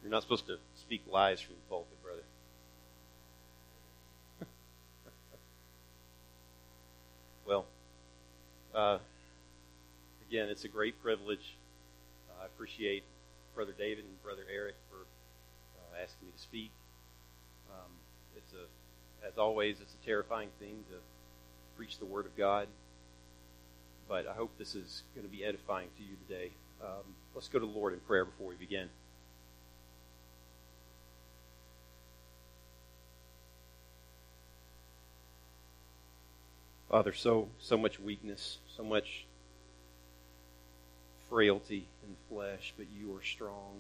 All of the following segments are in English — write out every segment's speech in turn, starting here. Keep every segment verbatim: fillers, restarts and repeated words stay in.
You're not supposed to speak lies from the pulpit, brother. Well, uh, again, it's a great privilege. Uh, I appreciate Brother David and Brother Eric for uh, asking me to speak. Um, it's a, as always, it's a terrifying thing to preach the Word of God, but I hope this is going to be edifying to you today. Um, let's go to the Lord in prayer before we begin. Father, so so much weakness, so much frailty in the flesh, but you are strong.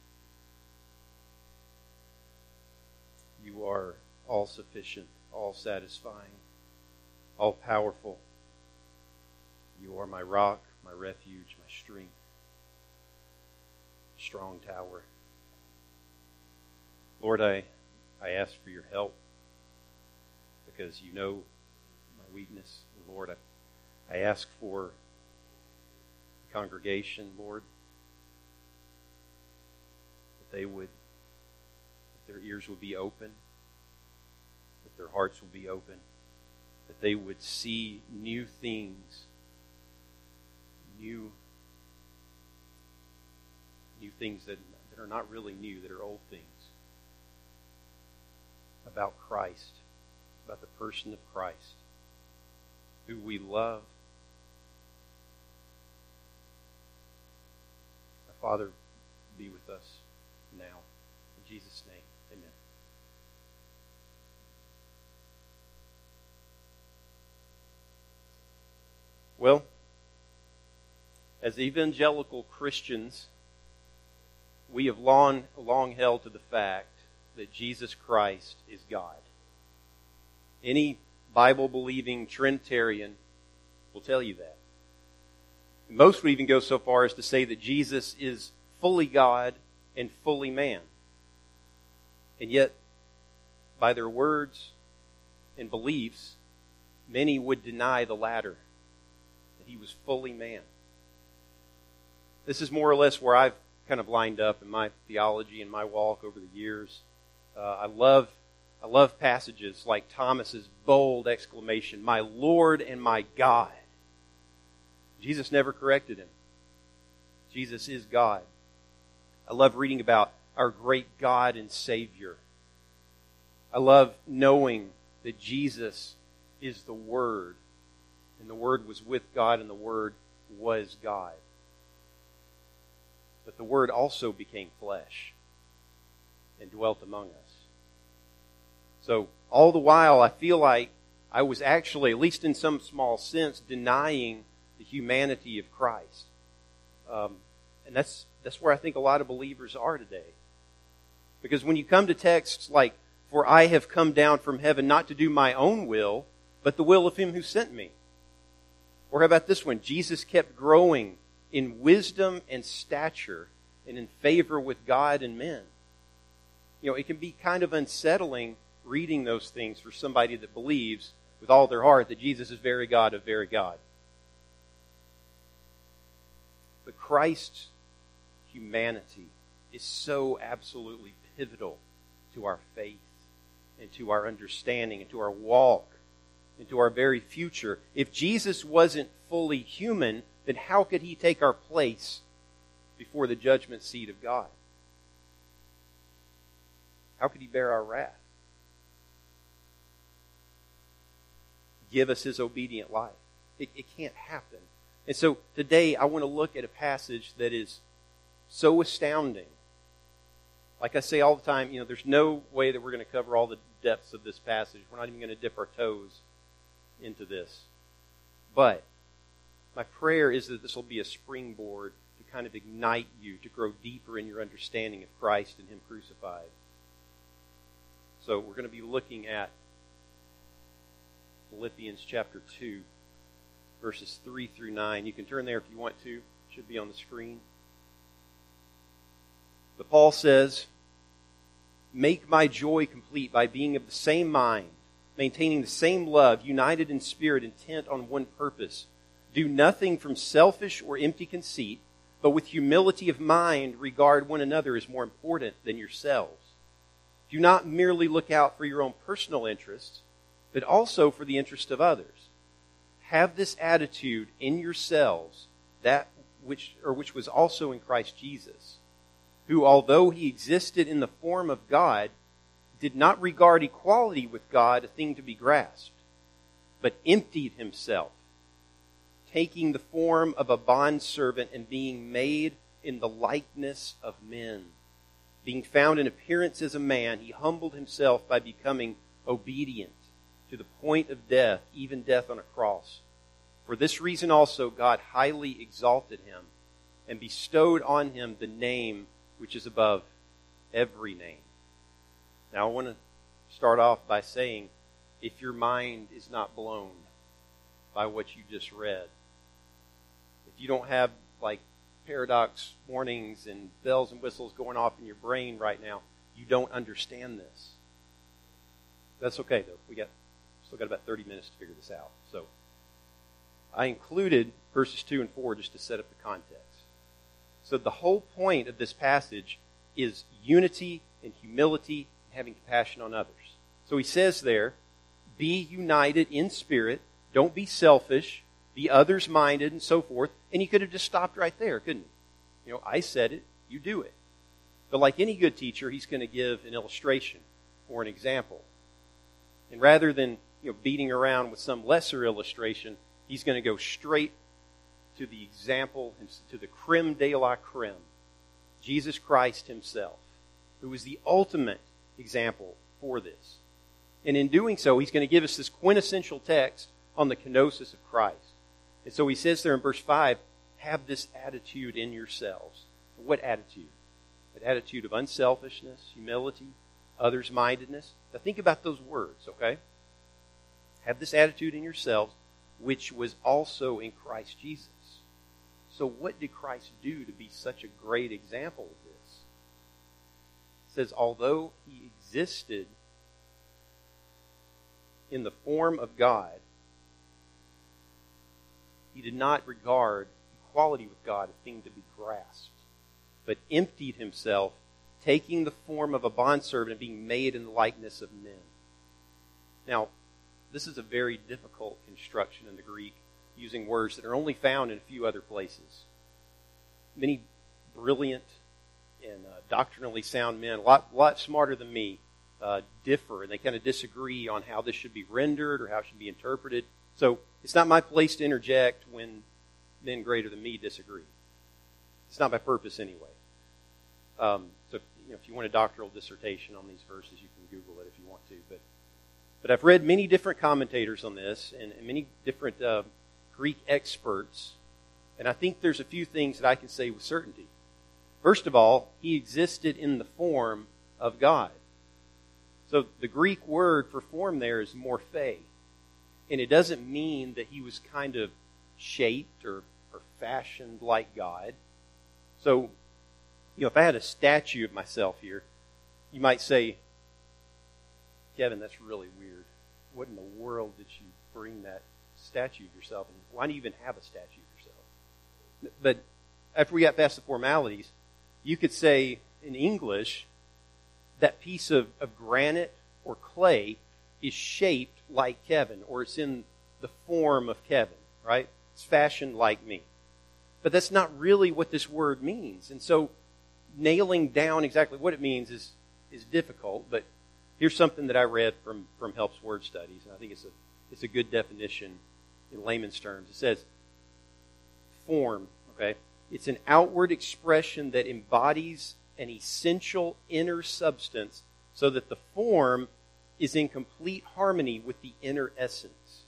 You are all-sufficient, all-satisfying, all-powerful. You are my rock, my refuge, my strength, strong tower. Lord, I, I ask for your help because you know my weakness. And Lord, I, I ask for the congregation, Lord, that they would, that their ears would be open, that their hearts will be open, that they would see new things, new, new things that, that are not really new, that are old things, about Christ, about the person of Christ, who we love. Our Father, be with us now. In Jesus' name, amen. Well, as evangelical Christians, we have long, long held to the fact that Jesus Christ is God. Any Bible-believing Trinitarian will tell you that. Most would even go so far as to say that Jesus is fully God and fully man. And yet, by their words and beliefs, many would deny the latter, that he was fully man. This is more or less where I've kind of lined up in my theology and my walk over the years. Uh, I love I love passages like Thomas's bold exclamation, "My Lord and my God." Jesus never corrected him. Jesus is God. I love reading about our great God and Savior. I love knowing that Jesus is the Word, and the Word was with God, and the Word was God. But the Word also became flesh and dwelt among us. So all the while, I feel like I was actually, at least in some small sense, denying the humanity of Christ. Um, and that's that's where I think a lot of believers are today. Because when you come to texts like, "For I have come down from heaven not to do my own will, but the will of him who sent me." Or how about this one? "Jesus kept growing in wisdom and stature and in favor with God and men." You know, it can be kind of unsettling reading those things for somebody that believes with all their heart that Jesus is very God of very God. But Christ's humanity is so absolutely pivotal to our faith and to our understanding and to our walk and to our very future. If Jesus wasn't fully human, then how could he take our place before the judgment seat of God? How could he bear our wrath? Give us his obedient life. It, it can't happen. And so today I want to look at a passage that is so astounding. Like I say all the time, you know, there's no way that we're going to cover all the depths of this passage. We're not even going to dip our toes into this. But my prayer is that this will be a springboard to kind of ignite you to grow deeper in your understanding of Christ and him crucified. So we're going to be looking at Philippians chapter two, verses three through nine. You can turn there if you want to. It should be on the screen. But Paul says, "Make my joy complete by being of the same mind, maintaining the same love, united in spirit, intent on one purpose. Do nothing from selfish or empty conceit, but with humility of mind regard one another as more important than yourselves. Do not merely look out for your own personal interests, but also for the interest of others. Have this attitude in yourselves, that which or which was also in Christ Jesus, who, although he existed in the form of God, did not regard equality with God a thing to be grasped, but emptied himself, taking the form of a bondservant and being made in the likeness of men. Being found in appearance as a man, he humbled himself by becoming obedient to the point of death, even death on a cross. For this reason also God highly exalted him and bestowed on him the name which is above every name. Now I want to start off by saying, if your mind is not blown by what you just read, if you don't have like paradox warnings and bells and whistles going off in your brain right now, you don't understand this. That's okay though. We got still got about thirty minutes to figure this out. So I included verses two and four just to set up the context. So the whole point of this passage is unity and humility, and having compassion on others. So he says there, be united in spirit, don't be selfish, be others-minded, and so forth. And he could have just stopped right there, couldn't he? You know, I said it, you do it. But like any good teacher, he's going to give an illustration or an example. And rather than, you know, beating around with some lesser illustration, he's going to go straight to the example, to the creme de la creme, Jesus Christ himself, who is the ultimate example for this. And in doing so, he's going to give us this quintessential text on the kenosis of Christ. And so he says there in verse five, have this attitude in yourselves. What attitude? An attitude of unselfishness, humility, others-mindedness. Now think about those words, okay? Have this attitude in yourselves, which was also in Christ Jesus. So what did Christ do to be such a great example of this? It says, although he existed in the form of God, he did not regard equality with God a thing to be grasped, but emptied himself, taking the form of a bondservant and being made in the likeness of men. Now, this is a very difficult construction in the Greek, using words that are only found in a few other places. Many brilliant and uh, doctrinally sound men, a lot, lot smarter than me, uh, differ, and they kind of disagree on how this should be rendered or how it should be interpreted. So it's not my place to interject when men greater than me disagree. It's not my purpose anyway. Um, so if you, know, if you want a doctoral dissertation on these verses, you can Google it if you want to. But but I've read many different commentators on this and, and many different uh, Greek experts, and I think there's a few things that I can say with certainty. First of all, he existed in the form of God. So the Greek word for form there is morphe. And it doesn't mean that he was kind of shaped or, or fashioned like God. So, you know, if I had a statue of myself here, you might say, Kevin, that's really weird. What in the world did you bring that statue of yourself? And why do you even have a statue of yourself? But after we got past the formalities, you could say in English, that piece of, of granite or clay is shaped like Kevin, or it's in the form of Kevin, right? It's fashioned like me. But that's not really what this word means. And so nailing down exactly what it means is, is difficult, but here's something that I read from, from Help's Word Studies, and I think it's a, it's a good definition in layman's terms. It says, form, okay? It's an outward expression that embodies an essential inner substance so that the form is in complete harmony with the inner essence.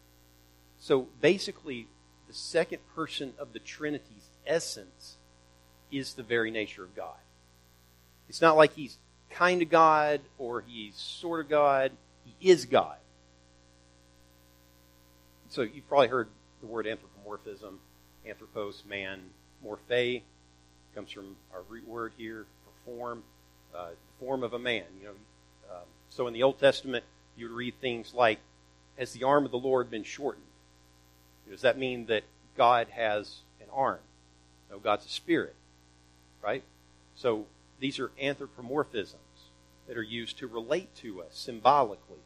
So basically, the second person of the Trinity's essence is the very nature of God. It's not like he's kind of God or he's sort of God. He is God. So you've probably heard the word anthropomorphism, anthropos, man, morphe, comes from our root word here for form, uh, the form of a man. You know, um, so in the Old Testament, you would read things like, "Has the arm of the Lord been shortened?" Does that mean that God has an arm? No, God's a spirit, right? So these are anthropomorphisms that are used to relate to us symbolically.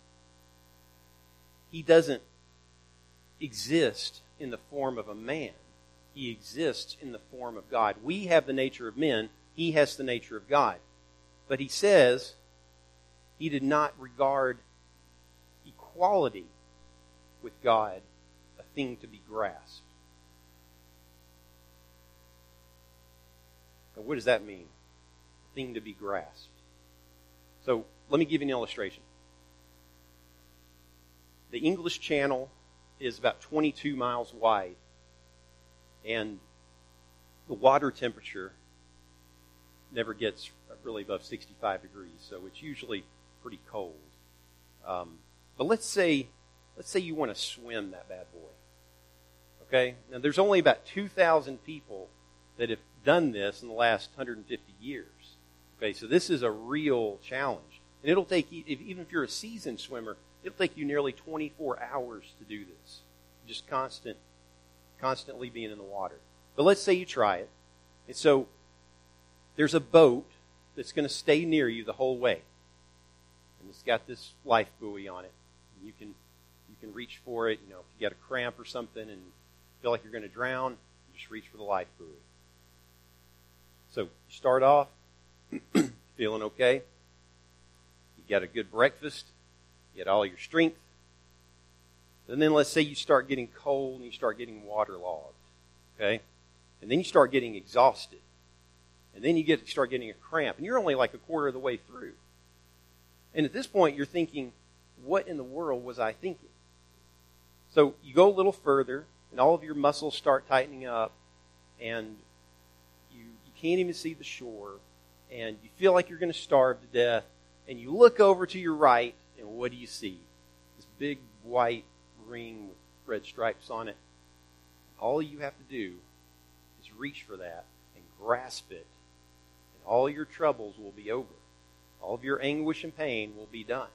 He doesn't exist in the form of a man. He exists in the form of God. We have the nature of men. He has the nature of God. But he says he did not regard equality with God a thing to be grasped. Now, what does that mean? A thing to be grasped. So let me give you an illustration. The English Channel is about twenty-two miles wide, and the water temperature never gets really above sixty-five degrees, so it's usually pretty cold. Um, but let's say, let's say you want to swim that bad boy. Okay? Now, there's only about two thousand people that have done this in the last one hundred fifty years. Okay, so this is a real challenge. And it'll take, if, even if you're a seasoned swimmer, it'll take you nearly twenty-four hours to do this. Just constant, constantly being in the water. But let's say you try it. And so, there's a boat that's going to stay near you the whole way. And it's got this life buoy on it. And you can you can reach for it. You know, if you get a cramp or something and feel like you're going to drown, you just reach for the life buoy. So you start off feeling okay. You got a good breakfast. You get all your strength. And then let's say you start getting cold and you start getting waterlogged. Okay? And then you start getting exhausted. And then you get start getting a cramp. And you're only like a quarter of the way through. And at this point, you're thinking, what in the world was I thinking? So you go a little further, and all of your muscles start tightening up, and you, you can't even see the shore, and you feel like you're going to starve to death, and you look over to your right, and what do you see? This big white ring with red stripes on it. All you have to do is reach for that and grasp it, and all your troubles will be over. All of your anguish and pain will be done.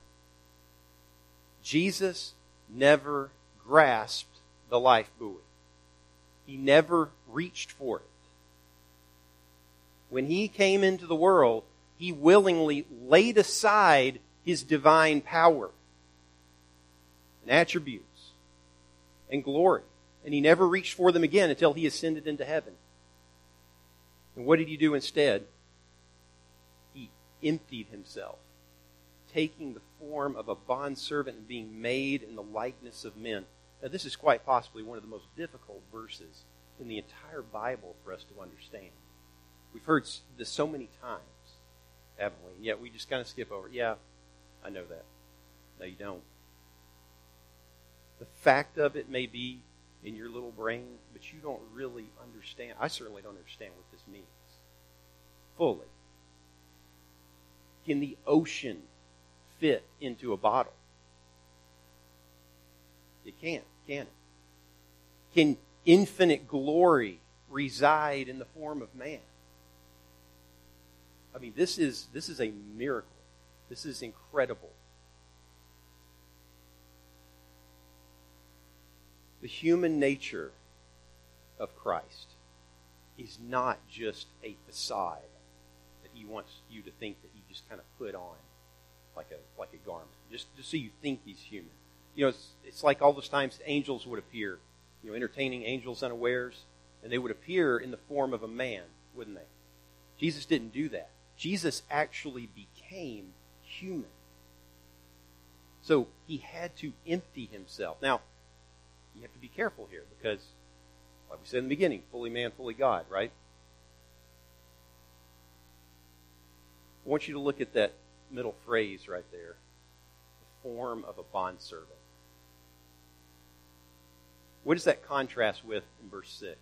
Jesus never grasped the life buoy. He never reached for it. When he came into the world, he willingly laid aside his divine power and attributes and glory. And he never reached for them again until he ascended into heaven. And what did he do instead? He emptied himself, taking the form of a bondservant and being made in the likeness of men. Now, this is quite possibly one of the most difficult verses in the entire Bible for us to understand. We've heard this so many times, haven't we? And yet we just kind of skip over it. Yeah, I know that. No, you don't. The fact of it may be in your little brain, but you don't really understand. I certainly don't understand what this means fully. Can the ocean fit into a bottle? It can't, can it? Can infinite glory reside in the form of man? I mean, this is this is a miracle. This is incredible. The human nature of Christ is not just a facade that he wants you to think that he just kind of put on like a like a garment, just, just so you think he's human. You know, it's, it's like all those times angels would appear, you know, entertaining angels unawares, and they would appear in the form of a man, wouldn't they? Jesus didn't do that. Jesus actually became human. So he had to empty himself. Now, you have to be careful here because, like we said in the beginning, fully man, fully God, right? I want you to look at that middle phrase right there. The form of a bondservant. What does that contrast with in verse six?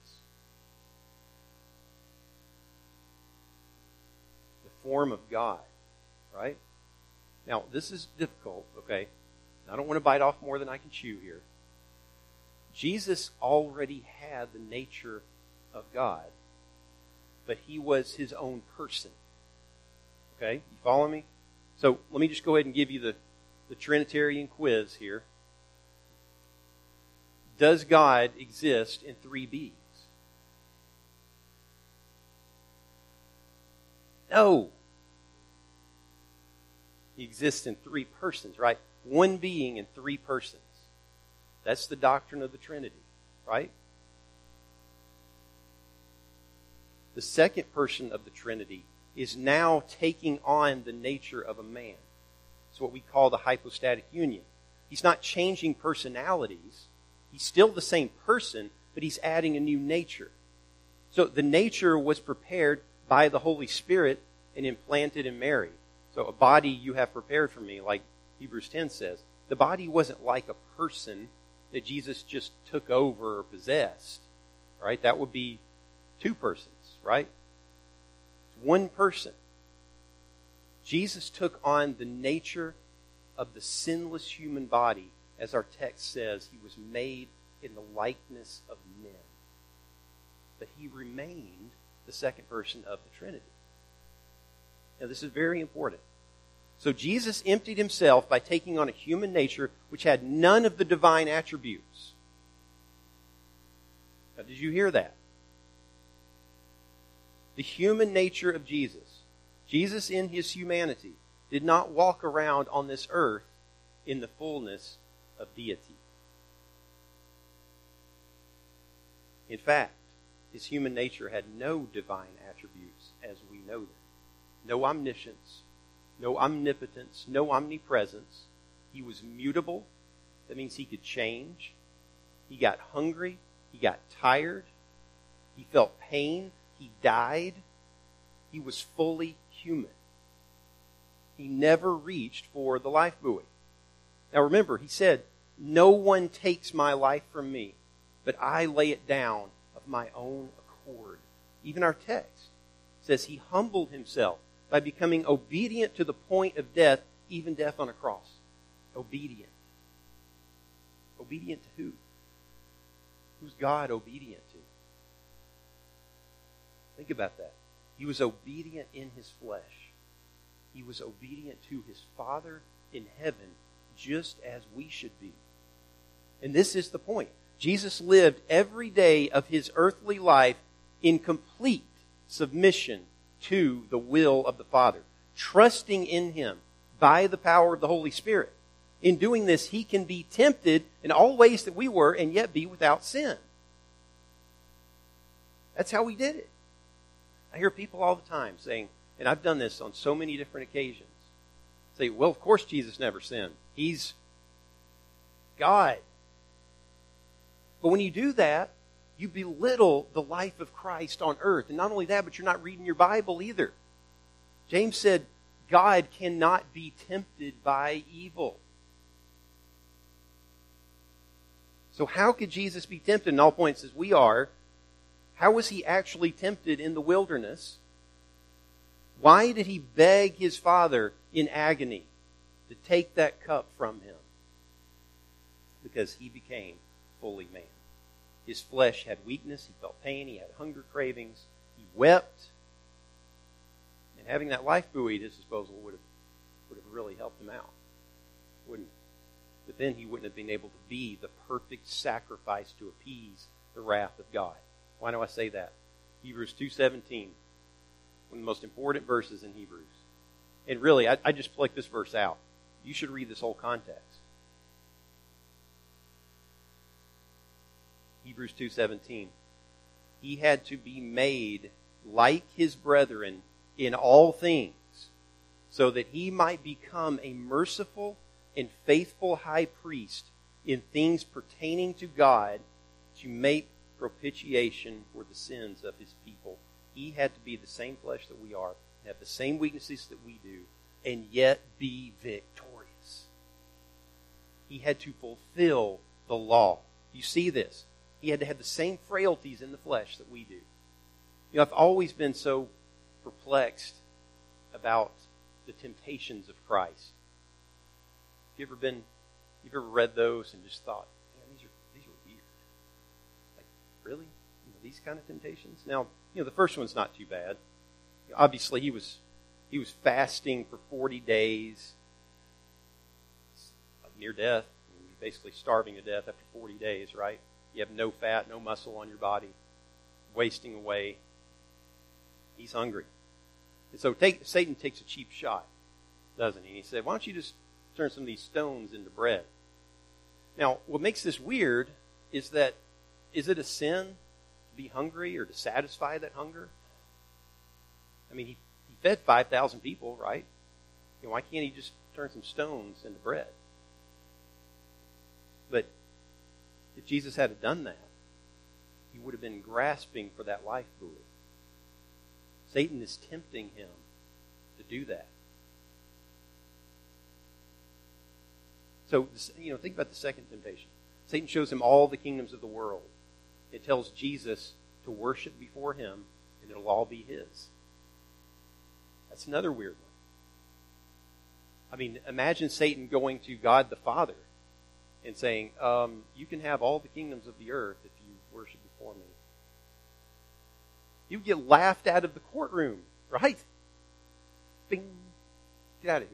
The form of God, right? Now, this is difficult, okay? I don't want to bite off more than I can chew here. Jesus already had the nature of God, but he was his own person. Okay? You follow me? So let me just go ahead and give you the, the Trinitarian quiz here. Does God exist in three beings? No. He exists in three persons, right? One being in three persons. That's the doctrine of the Trinity, right? The second person of the Trinity is now taking on the nature of a man. It's what we call the hypostatic union. He's not changing personalities. He's still the same person, but he's adding a new nature. So the nature was prepared by the Holy Spirit and implanted in Mary. So a body you have prepared for me, like Hebrews ten says. The body wasn't like a person that Jesus just took over or possessed. Right? That would be two persons, right? It's one person. Jesus took on the nature of the sinless human body. As our text says, he was made in the likeness of men. But he remained the second person of the Trinity. Now, this is very important. So Jesus emptied himself by taking on a human nature which had none of the divine attributes. Now, did you hear that? The human nature of Jesus. Jesus in his humanity did not walk around on this earth in the fullness of deity. In fact, his human nature had no divine attributes as we know them. No omniscience, no omnipotence, no omnipresence. He was mutable. That means he could change. He got hungry. He got tired. He felt pain. He died. He was fully human. He never reached for the life buoy. Now remember, he said, "No one takes my life from me, but I lay it down of my own accord." Even our text says he humbled himself by becoming obedient to the point of death, even death on a cross. Obedient. Obedient to who? Who's God obedient to? Think about that. He was obedient in his flesh. He was obedient to his Father in heaven, just as we should be. And this is the point. Jesus lived every day of his earthly life in complete submission to the will of the Father, trusting in him by the power of the Holy Spirit. In doing this, he can be tempted in all ways that we were and yet be without sin. That's how he did it. I hear people all the time saying, and I've done this on so many different occasions, say, well, of course Jesus never sinned. He's God. But when you do that, you belittle the life of Christ on earth. And not only that, but you're not reading your Bible either. James said, God cannot be tempted by evil. So how could Jesus be tempted? In all points, as we are, how was he actually tempted in the wilderness? Why did he beg his Father in agony to take that cup from him? Because he became fully man. His flesh had weakness, he felt pain, he had hunger cravings, he wept. And having that life buoy at his disposal would have, would have really helped him out, wouldn't it? But then he wouldn't have been able to be the perfect sacrifice to appease the wrath of God. Why do I say that? Hebrews two seventeen, one of the most important verses in Hebrews. And really, I, I just plucked this verse out. You should read this whole context. Hebrews two seventeen. He had to be made like his brethren in all things, so that he might become a merciful and faithful high priest in things pertaining to God, to make propitiation for the sins of his people. He had to be the same flesh that we are, have the same weaknesses that we do, and yet be victorious. He had to fulfill the law. You see this? He had to have the same frailties in the flesh that we do. You know, I've always been so perplexed about the temptations of Christ. You ever been, you've ever read those and just thought, man, these are these are weird. Like, really? You know, these kind of temptations? Now, you know, the first one's not too bad. You know, obviously, he was he was fasting for forty days, like near death. I mean, you're basically starving to death after forty days, right? You have no fat, no muscle on your body, wasting away. He's hungry. And so take, Satan takes a cheap shot, doesn't he? And he said, why don't you just turn some of these stones into bread? Now, what makes this weird is that, is it a sin to be hungry or to satisfy that hunger? I mean, he, he fed five thousand people, right? You know, why can't he just turn some stones into bread? But if Jesus had done that, he would have been grasping for that life buoy. Satan is tempting him to do that. So, you know, think about the second temptation. Satan shows him all the kingdoms of the world. It tells Jesus to worship before him, and it'll all be his. That's another weird one. I mean, imagine Satan going to God the Father and saying, um, you can have all the kingdoms of the earth if you worship before me. You get laughed out of the courtroom, right? Bing. Get out of here.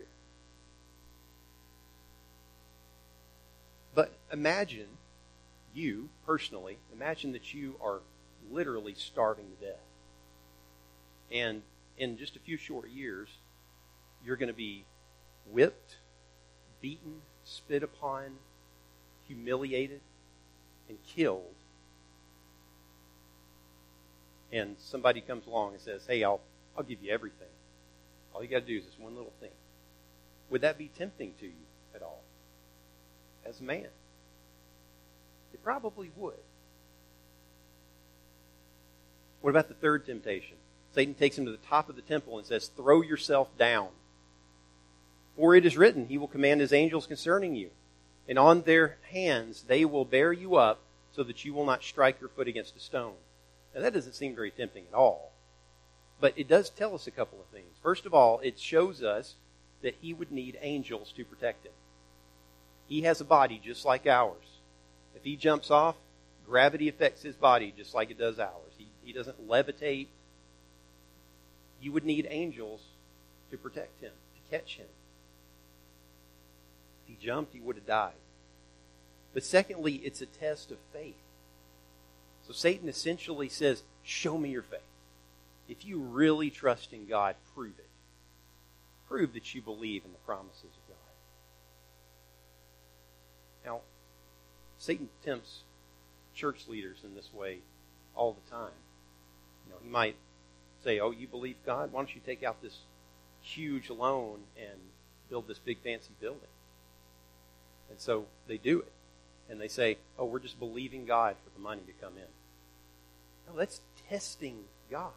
But imagine you, personally, imagine that you are literally starving to death. And in just a few short years, you're going to be whipped, beaten, spit upon, humiliated, and killed. And somebody comes along and says, hey, I'll, I'll give you everything. All you got to do is this one little thing. Would that be tempting to you at all? As a man? It probably would. What about the third temptation? Satan takes him to the top of the temple and says, throw yourself down. For it is written, he will command his angels concerning you, and on their hands they will bear you up so that you will not strike your foot against a stone. Now that doesn't seem very tempting at all. But it does tell us a couple of things. First of all, it shows us that he would need angels to protect him. He has a body just like ours. If he jumps off, gravity affects his body just like it does ours. He, he doesn't levitate. You would need angels to protect him, to catch him. If he jumped, he would have died. But secondly, it's a test of faith. So Satan essentially says, show me your faith. If you really trust in God, prove it. Prove that you believe in the promises of God. Now, Satan tempts church leaders in this way all the time. You know, he might say, oh, you believe God? Why don't you take out this huge loan and build this big fancy building? And so they do it. And they say, oh, we're just believing God for the money to come in. No, that's testing God.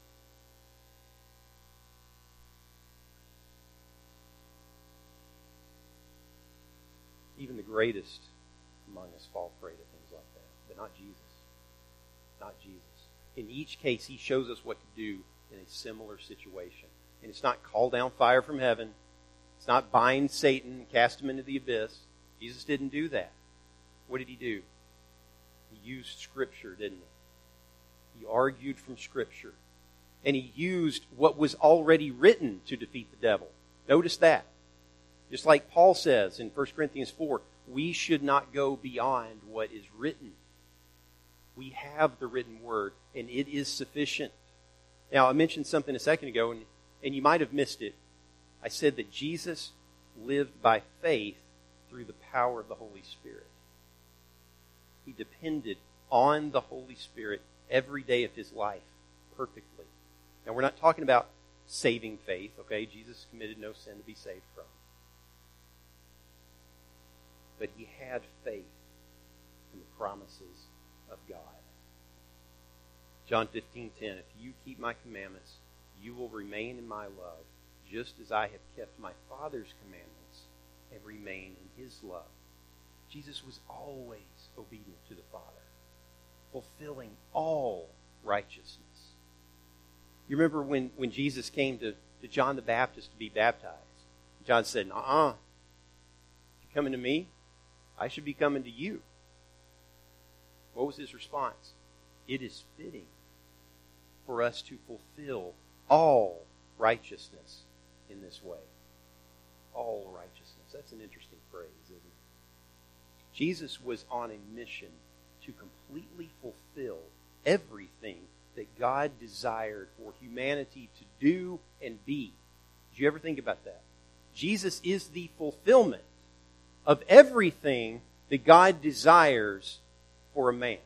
Even the greatest among us fall prey to things like that. But not Jesus. Not Jesus. In each case, he shows us what to do in a similar situation. And it's not call down fire from heaven. It's not bind Satan and cast him into the abyss. Jesus didn't do that. What did he do? He used Scripture, didn't he? He argued from Scripture. And he used what was already written to defeat the devil. Notice that. Just like Paul says in First Corinthians four, we should not go beyond what is written. We have the written word, and it is sufficient. Now, I mentioned something a second ago, and, and you might have missed it. I said that Jesus lived by faith through the power of the Holy Spirit. He depended on the Holy Spirit every day of his life perfectly. Now, we're not talking about saving faith, okay? Jesus committed no sin to be saved from. But he had faith in the promises of God. John fifteen ten, if you keep my commandments, you will remain in my love, just as I have kept my Father's commandments and remain in his love. Jesus was always obedient to the Father, fulfilling all righteousness. You remember when, when Jesus came to, to John the Baptist to be baptized? John said, uh-uh. You're coming to me? I should be coming to you. What was his response? It is fitting for us to fulfill all righteousness in this way. All righteousness. That's an interesting phrase, isn't it? Jesus was on a mission to completely fulfill everything that God desired for humanity to do and be. Did you ever think about that? Jesus is the fulfillment of everything that God desires for a man.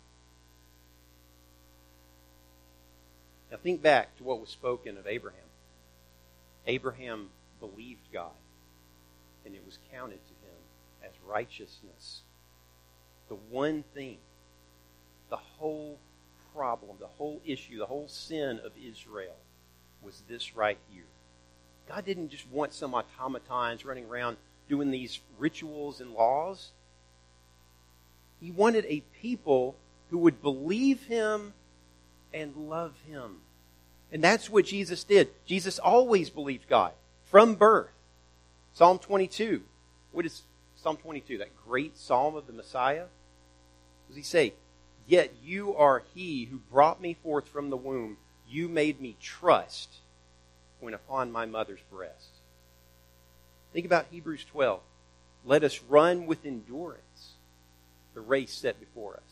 Now think back to what was spoken of Abraham. Abraham believed God, and it was counted to him as righteousness. The one thing, the whole problem, the whole issue, the whole sin of Israel was this right here. God didn't just want some automatons running around doing these rituals and laws. He wanted a people who would believe Him and love Him. And that's what Jesus did. Jesus always believed God from birth. Psalm twenty-two. What is Psalm twenty-two? That great psalm of the Messiah? What does he say? Yet you are He who brought me forth from the womb. You made me trust when upon my mother's breast. Think about Hebrews twelve. Let us run with endurance the race set before us.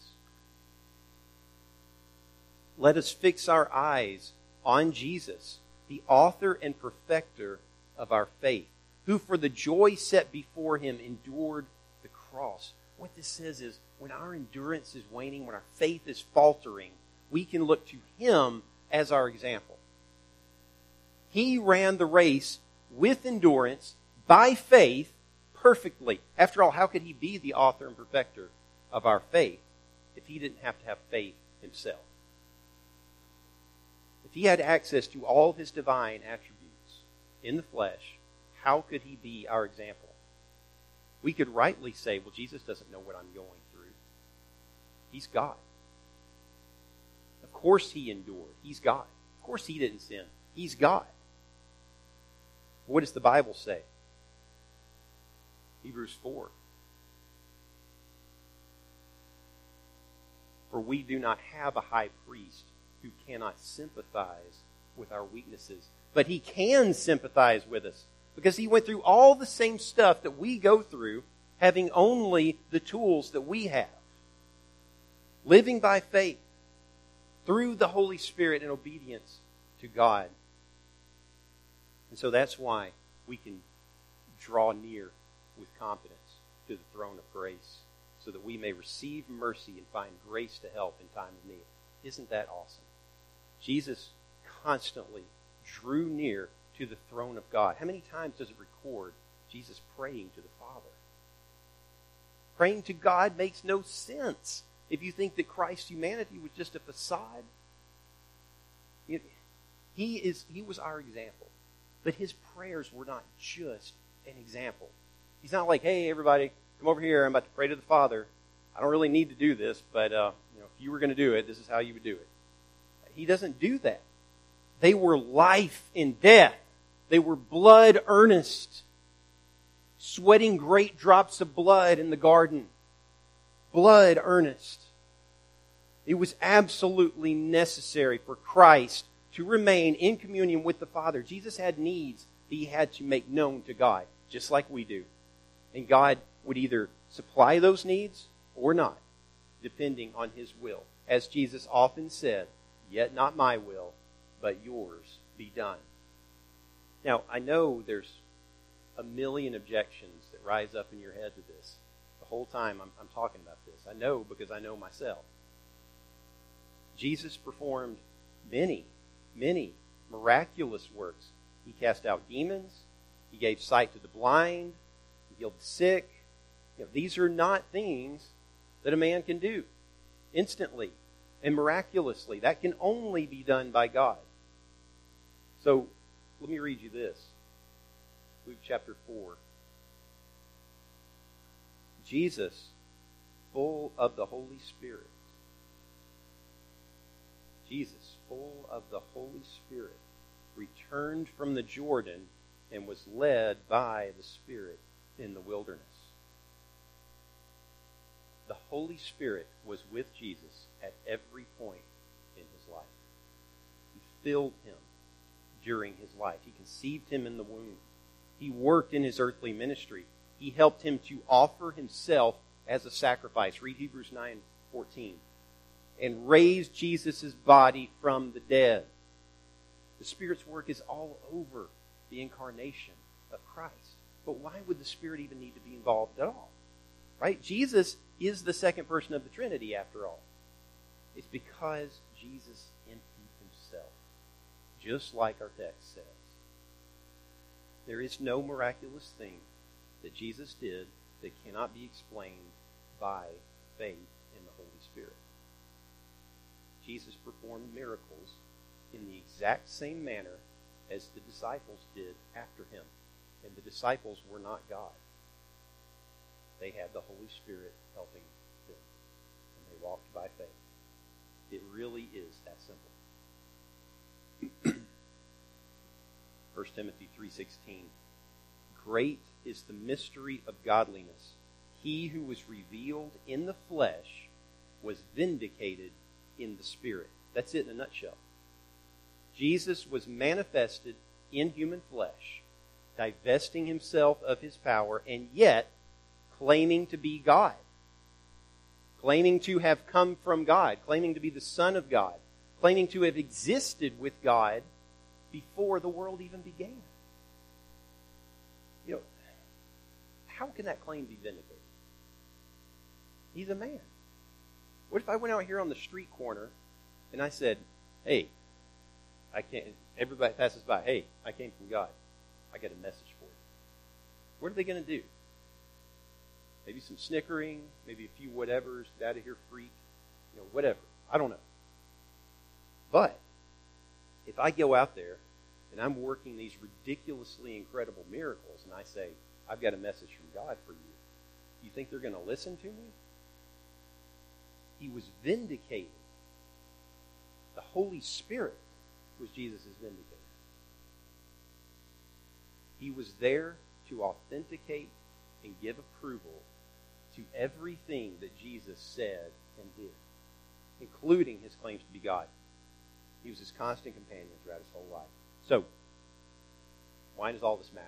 Let us fix our eyes on Jesus, the author and perfecter of our faith, who for the joy set before Him endured the cross. What this says is, when our endurance is waning, when our faith is faltering, we can look to Him as our example. He ran the race with endurance, by faith, perfectly. After all, how could He be the author and perfecter of our faith if He didn't have to have faith Himself? If He had access to all His divine attributes in the flesh, how could He be our example? We could rightly say, well, Jesus doesn't know what I'm going through. He's God. Of course He endured. He's God. Of course He didn't sin. He's God. What does the Bible say? Hebrews four. For we do not have a high priest who cannot sympathize with our weaknesses, but He can sympathize with us because He went through all the same stuff that we go through, having only the tools that we have. Living by faith through the Holy Spirit in obedience to God. And so that's why we can draw near with confidence to the throne of grace, so that we may receive mercy and find grace to help in time of need. Isn't that awesome? Jesus constantly drew near to the throne of God. How many times does it record Jesus praying to the Father? Praying to God makes no sense if you think that Christ's humanity was just a facade. It, he is, he was our example. But His prayers were not just an example. He's not like, hey, everybody, come over here. I'm about to pray to the Father. I don't really need to do this, but uh, you know, if you were going to do it, this is how you would do it. He doesn't do that. They were life and death. They were blood earnest, sweating great drops of blood in the garden. Blood earnest. It was absolutely necessary for Christ to remain in communion with the Father. Jesus had needs that He had to make known to God, just like we do. And God would either supply those needs or not, depending on His will. As Jesus often said, yet not my will, but yours be done. Now, I know there's a million objections that rise up in your head to this. The whole time I'm, I'm talking about this. I know because I know myself. Jesus performed many, many miraculous works. He cast out demons. He gave sight to the blind. He healed the sick. You know, these are not things that a man can do instantly and miraculously. That can only be done by God. So, let me read you this. Luke chapter four. Jesus, full of the Holy Spirit. Jesus, full of the Holy Spirit, returned from the Jordan and was led by the Spirit in the wilderness. The Holy Spirit was with Jesus at every point in His life. He filled Him during His life. He conceived Him in the womb. He worked in His earthly ministry. He helped Him to offer Himself as a sacrifice. Read Hebrews nine fourteen. and raised Jesus' body from the dead. The Spirit's work is all over the incarnation of Christ. But why would the Spirit even need to be involved at all? Right? Jesus is the second person of the Trinity, after all. It's because Jesus emptied himself, just like our text says. There is no miraculous thing that Jesus did that cannot be explained by faith in the Holy Spirit. Jesus performed miracles in the exact same manner as the disciples did after him. And the disciples were not God. They had the Holy Spirit helping them. And they walked by faith. It really is that simple. First Timothy three sixteen. Great is the mystery of godliness. He who was revealed in the flesh was vindicated in the Spirit. That's it in a nutshell. Jesus was manifested in human flesh, divesting himself of his power, and yet claiming to be God. Claiming to have come from God. Claiming to be the Son of God. Claiming to have existed with God before the world even began. You know, how can that claim be vindicated? He's a man. What if I went out here on the street corner and I said, hey, I can't, everybody passes by, hey, I came from God. I got a message for you. What are they going to do? Maybe some snickering, maybe a few whatevers, get out of here freak, you know, whatever. I don't know. But if I go out there and I'm working these ridiculously incredible miracles and I say, I've got a message from God for you, do you think they're going to listen to me? He was vindicated. The Holy Spirit was Jesus' vindicator. He was there to authenticate and give approval to everything that Jesus said and did, including his claims to be God. He was his constant companion throughout his whole life. So, why does all this matter?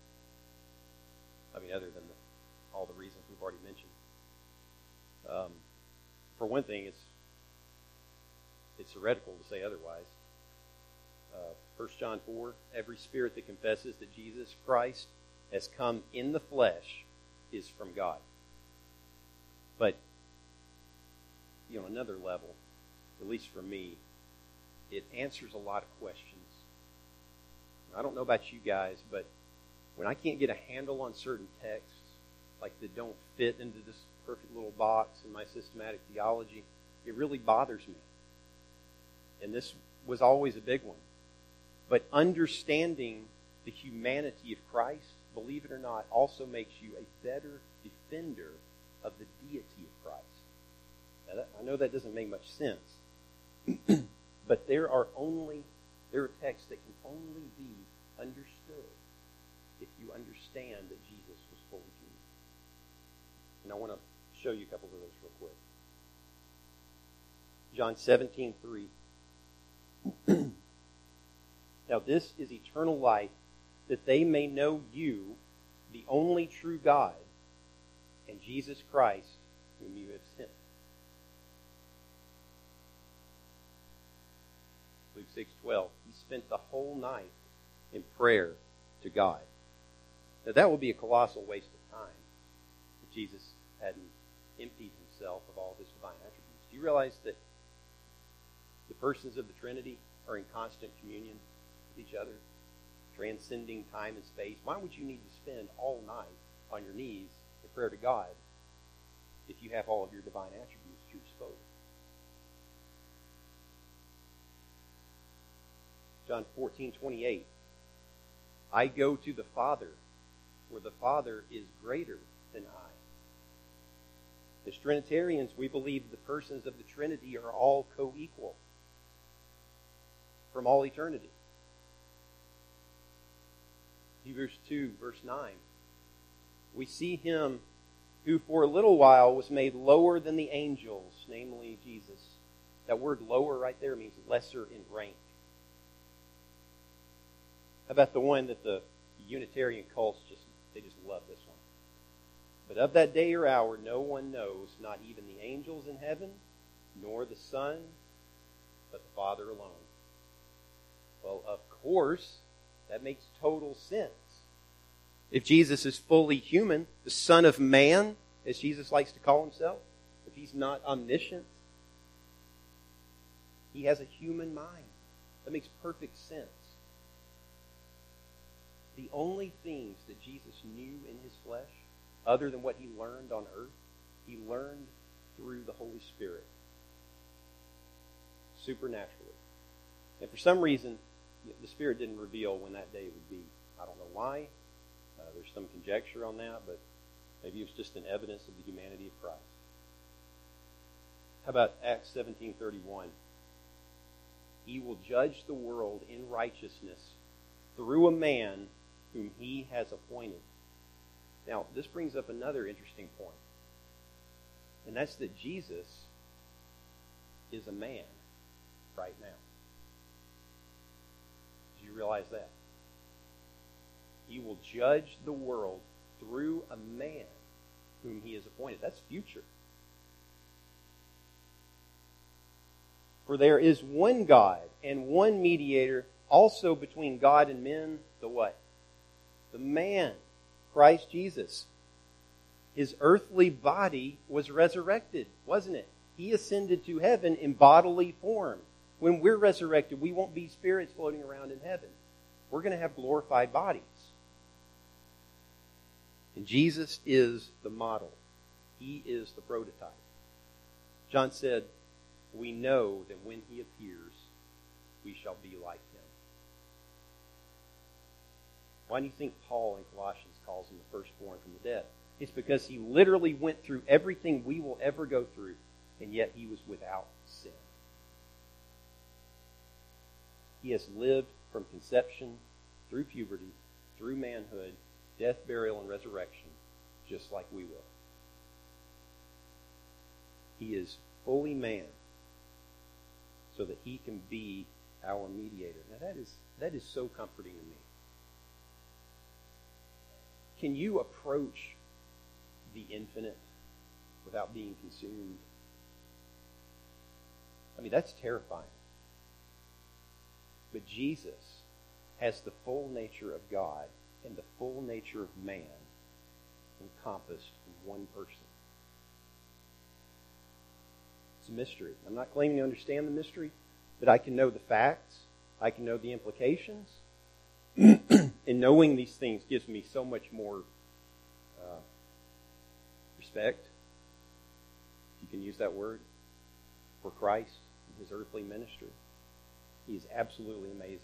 I mean, other than the, all the reasons we've already mentioned. Um, for one thing, it's it's heretical to say otherwise. Uh, First John four, every spirit that confesses that Jesus Christ has come in the flesh is from God. But, you know, another level, at least for me, it answers a lot of questions. I don't know about you guys, but when I can't get a handle on certain texts, like that don't fit into this perfect little box in my systematic theology, it really bothers me. And this was always a big one. But understanding the humanity of Christ, believe it or not, also makes you a better defender of the deity of Christ. Now that, I know that doesn't make much sense, but there are only there are texts that can only be understood if you understand that Jesus was fully human. And I want to show you a couple of those real quick. John seventeen three. Now this is eternal life, that they may know you, the only true God, and Jesus Christ, whom you have sent. Luke six twelve. He spent the whole night in prayer to God. Now that would be a colossal waste of time if Jesus hadn't emptied himself of all of his divine attributes. Do you realize that the persons of the Trinity are in constant communion with each other, transcending time and space? Why would you need to spend all night on your knees in prayer to God if you have all of your divine attributes at your disposal? John fourteen twenty-eight. I go to the Father, for the Father is greater than I. As Trinitarians, we believe the persons of the Trinity are all co-equal from all eternity. Hebrews two, verse nine. We see him who for a little while was made lower than the angels, namely Jesus. That word lower right there means lesser in rank. How about the one that the Unitarian cults just, they just love this one. But of that day or hour no one knows, not even the angels in heaven, nor the Son, but the Father alone. Well, of course, that makes total sense. If Jesus is fully human, the Son of Man, as Jesus likes to call himself, if he's not omniscient, he has a human mind. That makes perfect sense. The only things that Jesus knew in his flesh, other than what he learned on earth, he learned through the Holy Spirit. Supernaturally. And for some reason, the Spirit didn't reveal when that day would be. I don't know why. Uh, there's some conjecture on that, but maybe it was just an evidence of the humanity of Christ. How about Acts seventeen thirty-one? He will judge the world in righteousness through a man whom he has appointed. Now, this brings up another interesting point. And that's that Jesus is a man right now. Did you realize that? He will judge the world through a man whom he has appointed. That's future. For there is one God and one mediator also between God and men, the what? The man, Christ Jesus. His earthly body was resurrected, wasn't it? He ascended to heaven in bodily form. When we're resurrected, we won't be spirits floating around in heaven. We're going to have glorified bodies. And Jesus is the model. He is the prototype. John said, we know that when he appears, we shall be like him. Why do you think Paul in Colossians calls him the firstborn from the dead? It's because he literally went through everything we will ever go through, and yet he was without sin. He has lived from conception through puberty, through manhood, death, burial, and resurrection, just like we will. He is fully man, so that he can be our mediator. Now that is that is so comforting to me. Can you approach the infinite without being consumed? I mean, that's terrifying. But Jesus has the full nature of God and the full nature of man encompassed in one person. It's a mystery. I'm not claiming to understand the mystery, but I can know the facts. I can know the implications. And knowing these things gives me so much more uh, respect, if you can use that word, for Christ and his earthly ministry. He is absolutely amazing.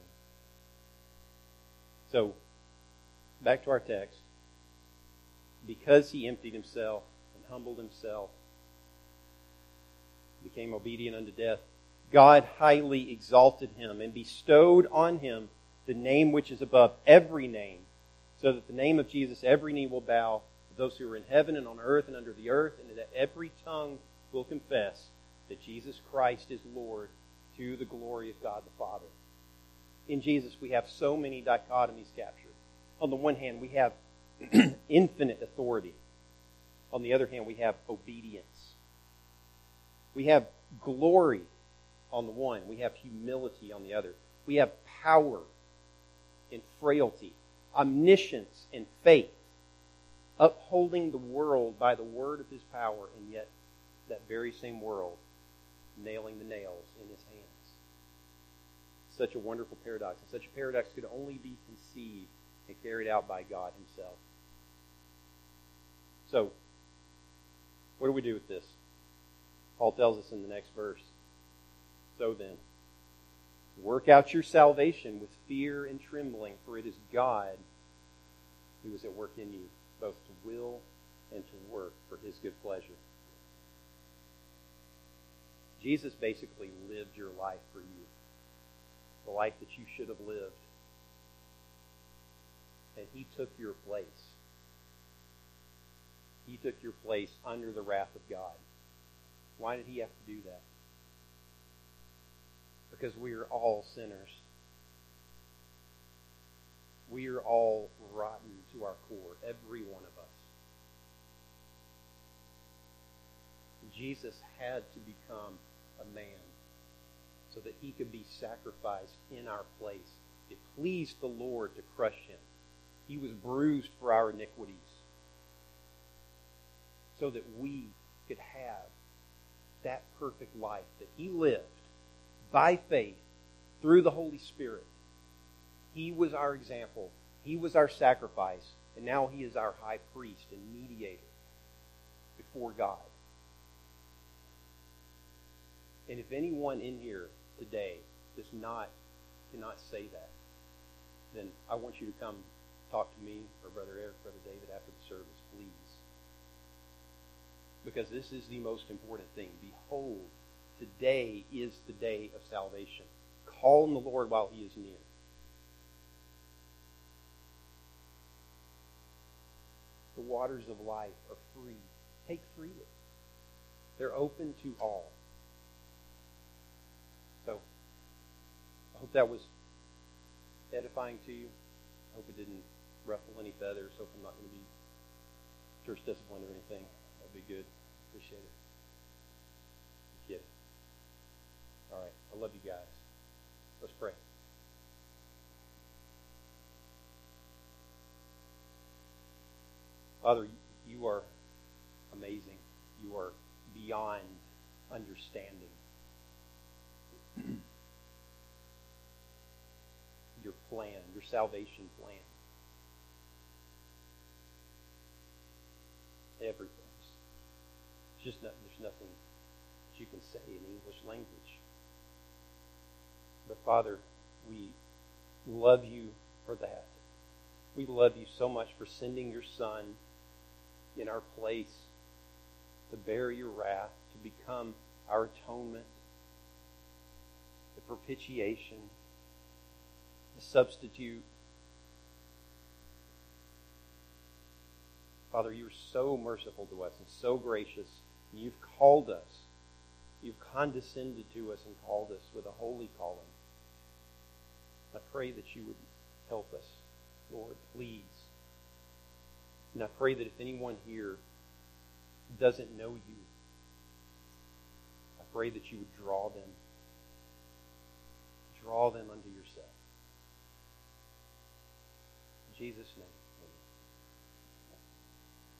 So, back to our text. Because he emptied himself and humbled himself, became obedient unto death, God highly exalted him and bestowed on him the name which is above every name, so that the name of Jesus every knee will bow, of those who are in heaven and on earth and under the earth, and that every tongue will confess that Jesus Christ is Lord, to the glory of God the Father. In Jesus we have so many dichotomies captured. On the one hand, we have infinite authority. On the other hand, we have obedience. We have glory on the one. We have humility on the other. We have power and frailty, omniscience and faith, upholding the world by the word of his power, and yet that very same world nailing the nails in his hands. Such a wonderful paradox. And such a paradox could only be conceived and carried out by God himself. So, what do we do with this? Paul tells us in the next verse. So then, work out your salvation with fear and trembling, for it is God who is at work in you, both to will and to work for his good pleasure. Jesus basically lived your life for you. The life that you should have lived. And he took your place. He took your place under the wrath of God. Why did he have to do that? Because we are all sinners. We are all rotten to our core, every one of us. Jesus had to become a man so that he could be sacrificed in our place. It pleased the Lord to crush him. He was bruised for our iniquities so that we could have that perfect life that he lived by faith through the Holy Spirit. He was our example. He was our sacrifice. And now he is our high priest and mediator before God. And if anyone in here today does not, cannot say that, then I want you to come talk to me or Brother Eric, Brother David after the service, please. Because this is the most important thing. Behold, today is the day of salvation. Call on the Lord while he is near. The waters of life are free. Take freely. They're open to all. So, I hope that was edifying to you. I hope it didn't ruffle any feathers. Hope I'm not going to be church discipline or anything. That'd be good. Appreciate it. Kid. All right. I love you guys. Let's pray. Father, you are amazing. You are beyond understanding. Your plan, your salvation plan. Everything. It's just not, there's nothing that you can say in English language. But Father, we love you for that. We love you so much for sending your Son in our place to bear your wrath, to become our atonement, the propitiation, the substitute. Father, you are so merciful to us and so gracious. You've called us. You've condescended to us and called us with a holy calling. I pray that you would help us, Lord, please. And I pray that if anyone here doesn't know you, I pray that you would draw them. Draw them unto yourself. In Jesus' name.